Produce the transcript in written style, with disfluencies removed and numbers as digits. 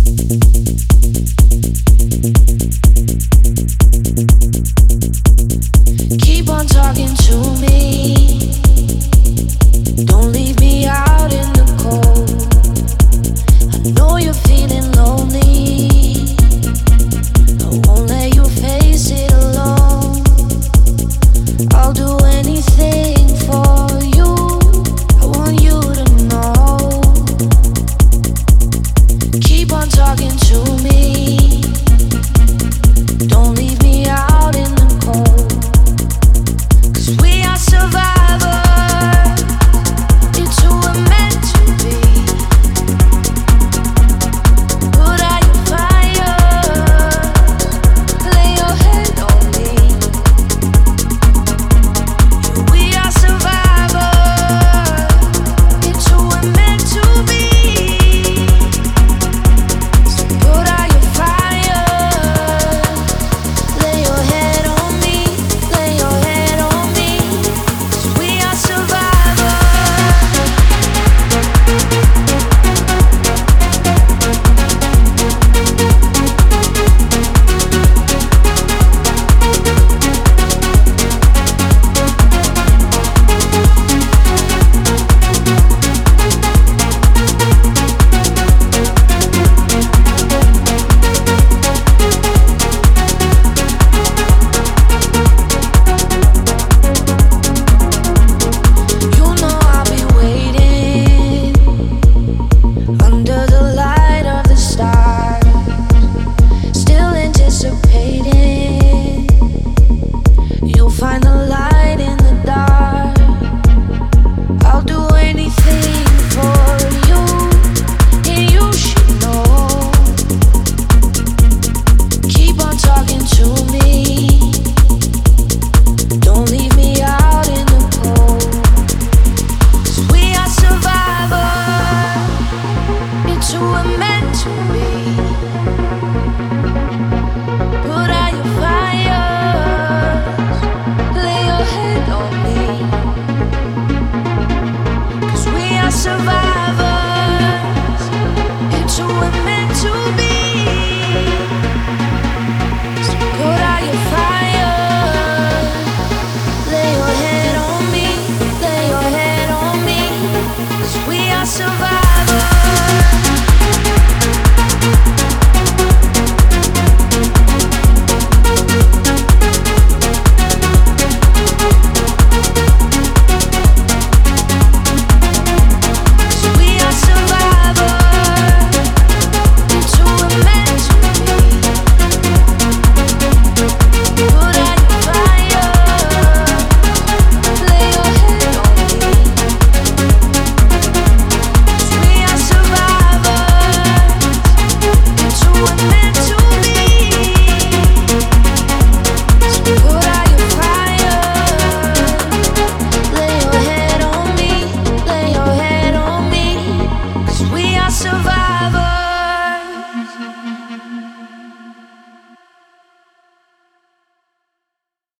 Keep on talking to me. Don't leave me out in the cold. I know you're feeling lonely. I won't let you face it alone. I'll do anything for you. I want you to know. Keep on talking to me. Don't leave me out in the cold. 'Cause we are survivors. It's who we're meant to be. Put out your fire. Lay your head on me. We are survivors. It's who we're meant to be. So put out your fire. Lay your head on me. Lay your head on me. 'Cause we are survivors. You know I'll be waiting under the light of the stars, still anticipating you'll find the light in the dark. I'll do anything for you, and you should know. Keep on talking to me. Don't leave me out in the cold. 'Cause we are survivors. It's who we're meant to be.